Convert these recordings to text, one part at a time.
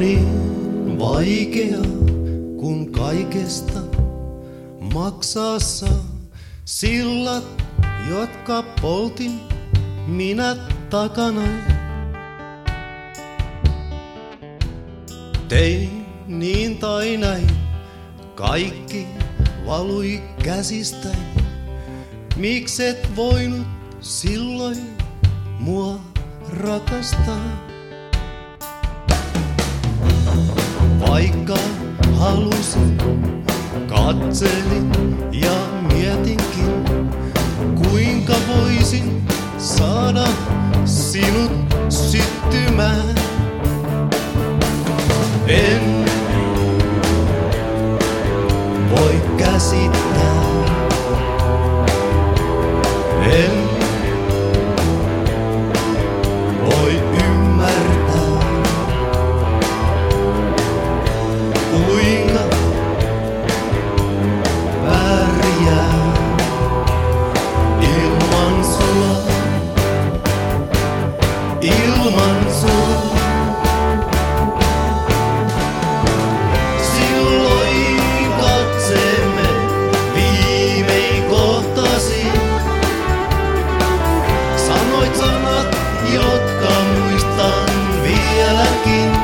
niin vaikea, kun kaikesta maksaa saa. Sillat, jotka poltin minä takanaan. Tein niin tai näin, kaikki valui käsistäni. Mikset voinut silloin mua rakastaa? Vaikka halusin, katselin ja mietinkin, kuinka voisin saada sinut syttymään. En voi käsittää, en voi ymmärtää, kuinka pärjää ilman sua, ilman sua. Silloin katseemme viimein kohtasi. Sanoit sanat, jotka muistan vieläkin.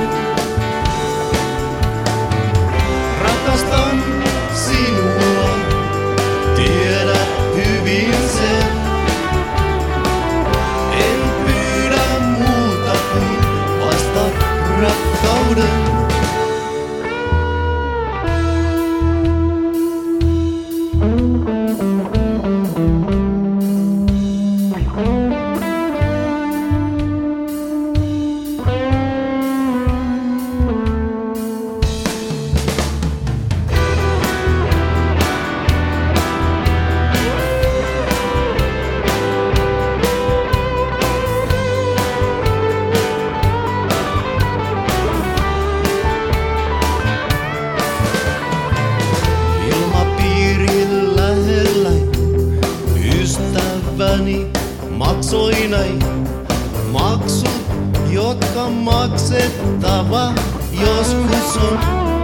Rakastan sinua, tiedät hyvin sen. En pyydä muuta kuin vasta rakkauden. Maksoi näin maksut, jotka maksettava joskus on.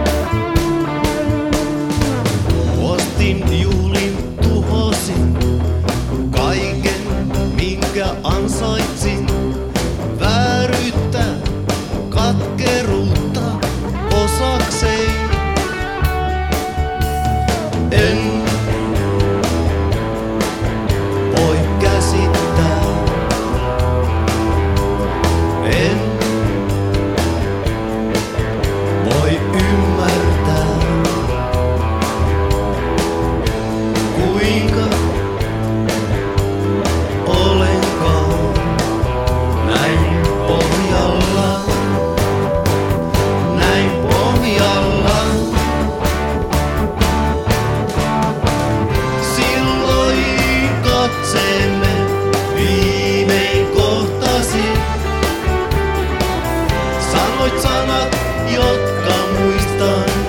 Postin juhlin tuhosin kaiken, minkä ansaitsin. Vääryyttä, katkeruutta osakseen. En voi käsittää, en voi ymmärtää, kuinka olenkaan näin pohjalla, näin pohjalla. Silloin katseemme viimein kohtasi. Sanoit sanat, jotka muistan